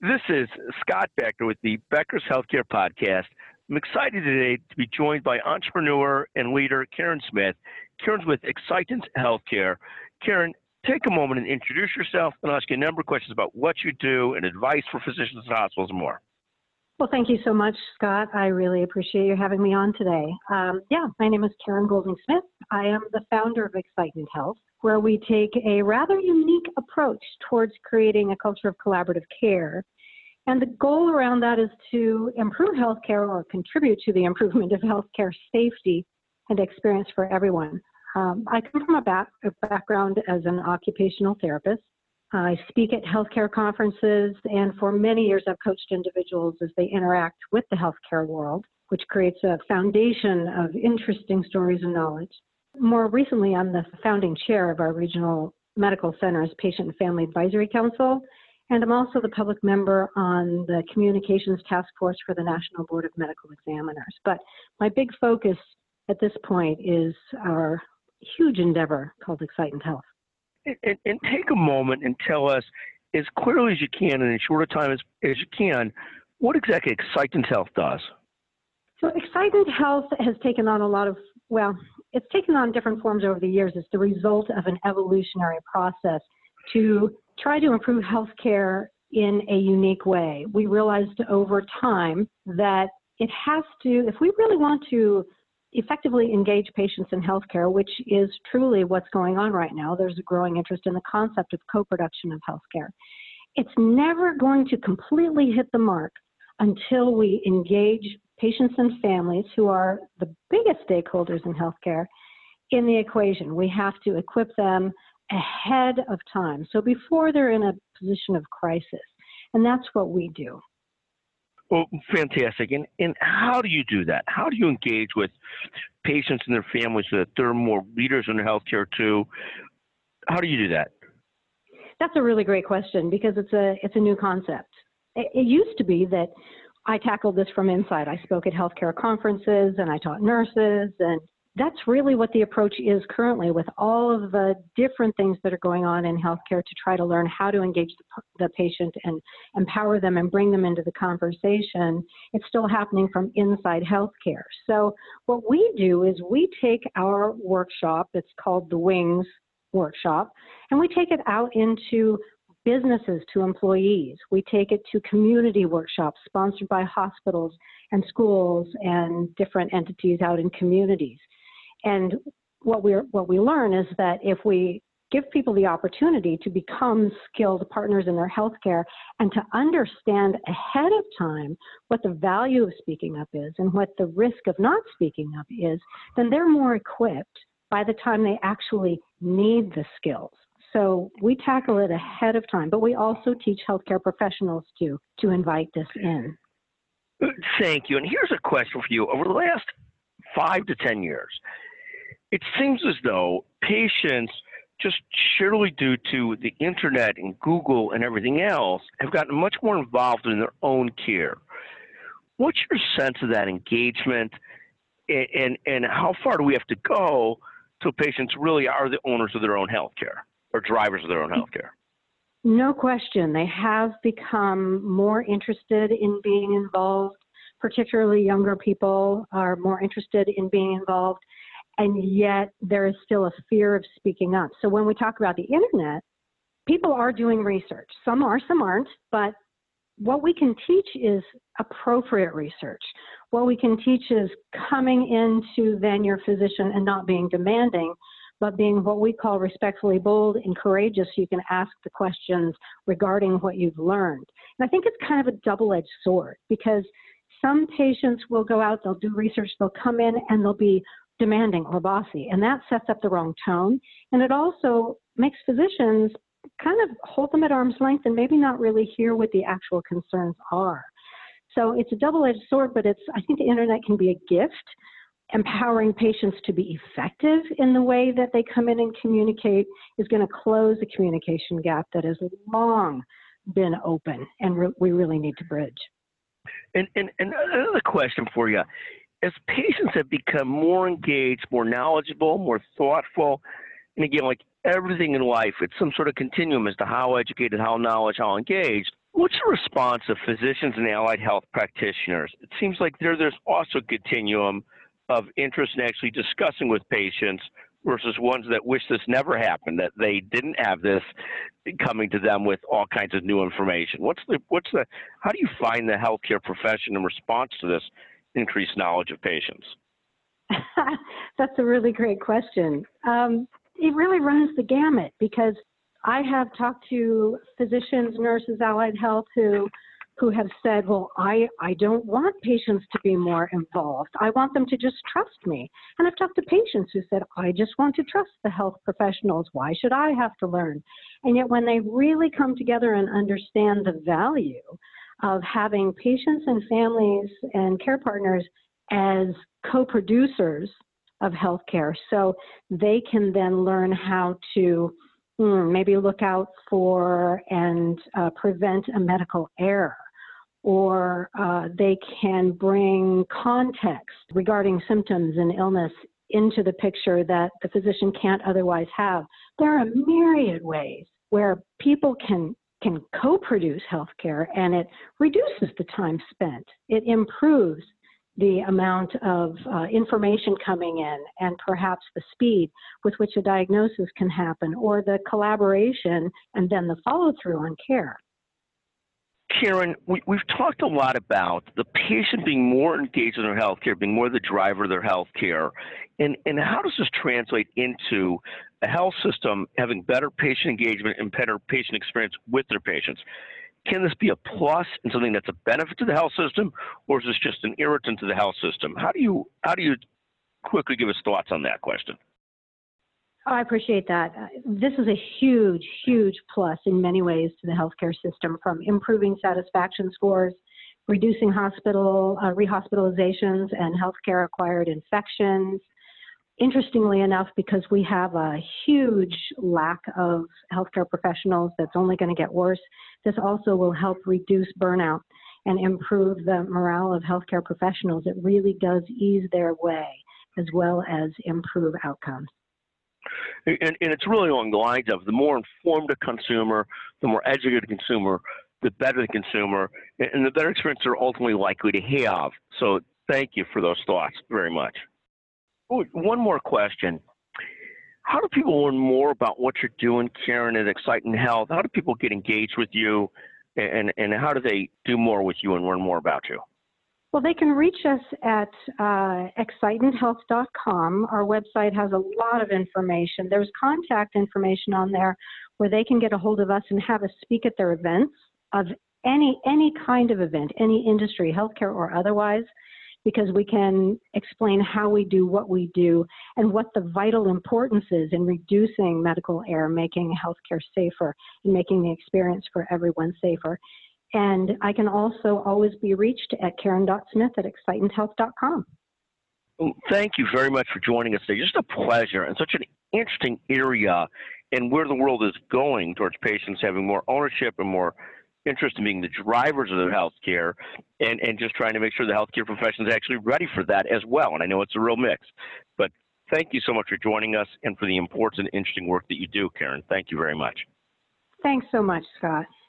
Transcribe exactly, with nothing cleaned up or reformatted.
This is Scott Becker with the Becker's Healthcare Podcast. I'm excited today to be joined by entrepreneur and leader Karen Smith. Karen's with Excitant Healthcare. Karen, take a moment and introduce yourself, and I'll ask you a number of questions about what you do and advice for physicians and hospitals and more. Well, thank you so much, Scott. I really appreciate you having me on today. Um, yeah, my name is Karen Golding Smith. I am the founder of Excitant Health, where we take a rather unique approach towards creating a culture of collaborative care. And the goal around that is to improve healthcare or contribute to the improvement of healthcare safety and experience for everyone. Um, I come from a, back, a background as an occupational therapist. I speak at healthcare conferences, and for many years I've coached individuals as they interact with the healthcare world, which creates a foundation of interesting stories and knowledge. More recently, I'm the founding chair of our regional medical center's Patient and Family Advisory Council, and I'm also the public member on the Communications Task Force for the National Board of Medical Examiners. But my big focus at this point is our huge endeavor called Excitant Health. And, and take a moment and tell us, as clearly as you can and in as short a time as, as you can, what exactly Excitant Health does. So Excitant Health has taken on a lot of, well, it's taken on different forms over the years. It's the result of an evolutionary process to try to improve healthcare in a unique way. We realized over time that it has to, if we really want to effectively engage patients in healthcare, which is truly what's going on right now. There's a growing interest in the concept of co-production of healthcare. It's never going to completely hit the mark until we engage patients and families, who are the biggest stakeholders in healthcare, in the equation. We have to equip them ahead of time, so before they're in a position of crisis. And that's what we do. Well, fantastic. And, and how do you do that? How do you engage with patients and their families so that they're more leaders in healthcare too? How do you do that? That's a really great question, because it's a it's a new concept. It, it used to be that I tackled this from inside. I spoke at healthcare conferences and I taught nurses, and that's really what the approach is currently, with all of the different things that are going on in healthcare to try to learn how to engage the, the patient and empower them and bring them into the conversation. It's still happening from inside healthcare. So what we do is we take our workshop, it's called the Wings Workshop, and we take it out into businesses, to employees. We take it to community workshops sponsored by hospitals and schools and different entities out in communities. And what we what we learn is that if we give people the opportunity to become skilled partners in their healthcare and to understand ahead of time what the value of speaking up is and what the risk of not speaking up is, then they're more equipped by the time they actually need the skills. So we tackle it ahead of time, but we also teach healthcare professionals to to invite this in. Thank you. And here's a question for you. Over the last five to ten years, it seems as though patients, just surely due to the internet and Google and everything else, have gotten much more involved in their own care. What's your sense of that engagement, and, and, and how far do we have to go till patients really are the owners of their own health care or drivers of their own health care? No question. They have become more interested in being involved. Particularly younger people are more interested in being involved, and yet there is still a fear of speaking up. So when we talk about the internet, people are doing research. Some are, some aren't, but what we can teach is appropriate research. What we can teach is coming into then your physician and not being demanding, but being what we call respectfully bold and courageous. You can ask the questions regarding what you've learned. And I think it's kind of a double-edged sword, because some patients will go out, they'll do research, they'll come in and they'll be demanding or bossy, and that sets up the wrong tone. And it also makes physicians kind of hold them at arm's length and maybe not really hear what the actual concerns are. So it's a double-edged sword, but it's, I think the internet can be a gift. Empowering patients to be effective in the way that they come in and communicate is going to close the communication gap that has long been open, and re- we really need to bridge. And, and, and another question for you. As patients have become more engaged, more knowledgeable, more thoughtful, and again, like everything in life, it's some sort of continuum as to how educated, how knowledgeable, how engaged. What's the response of physicians and allied health practitioners? It seems like there, there's also a continuum of interest in actually discussing with patients versus ones that wish this never happened, that they didn't have this coming to them with all kinds of new information. What's the, what's the, how do you find the healthcare profession in response to this increased knowledge of patients? That's a really great question. Um, it really runs the gamut because I have talked to physicians, nurses, allied health who who have said, well, I, I don't want patients to be more involved. I want them to just trust me. And I've talked to patients who said, I just want to trust the health professionals. Why should I have to learn? And yet when they really come together and understand the value of having patients and families and care partners as co-producers of healthcare, so they can then learn how to Hmm, maybe look out for and uh, prevent a medical error, or uh, they can bring context regarding symptoms and illness into the picture that the physician can't otherwise have. There are myriad ways where people can can co-produce healthcare, and it reduces the time spent. It improves the amount of uh, information coming in and perhaps the speed with which a diagnosis can happen, or the collaboration and then the follow-through on care. Karen, we, we've talked a lot about the patient being more engaged in their healthcare, being more the driver of their healthcare, and, and how does this translate into a health system having better patient engagement and better patient experience with their patients? Can this be a plus and something that's a benefit to the health system, or is this just an irritant to the health system? How do you how do you quickly give us thoughts on that question? Oh, I appreciate that. Uh, this is a huge, huge plus in many ways to the healthcare system, from improving satisfaction scores, reducing hospital uh, rehospitalizations and healthcare-acquired infections. Interestingly enough, because we have a huge lack of healthcare professionals that's only going to get worse, this also will help reduce burnout and improve the morale of healthcare professionals. It really does ease their way as well as improve outcomes. And, and it's really along the lines of the more informed a consumer, the more educated a consumer, the better the consumer, and the better experience they're ultimately likely to have. So thank you for those thoughts very much. Oh, one more question. How do people learn more about what you're doing, Karen, at Excitant Health? How do people get engaged with you, and, and how do they do more with you and learn more about you? Well, they can reach us at uh, excitant health dot com. Our website has a lot of information. There's contact information on there where they can get a hold of us and have us speak at their events of any, any kind of event, any industry, healthcare or otherwise, because we can explain how we do what we do and what the vital importance is in reducing medical error, making healthcare safer, and making the experience for everyone safer. And I can also always be reached at karen dot smith at excitant health dot com. Thank you very much for joining us today. Just a pleasure, and such an interesting area and where the world is going towards patients having more ownership and more interest in being the drivers of their healthcare, and, and just trying to make sure the healthcare profession is actually ready for that as well. And I know it's a real mix. But thank you so much for joining us and for the important and interesting work that you do, Karen. Thank you very much. Thanks so much, Scott.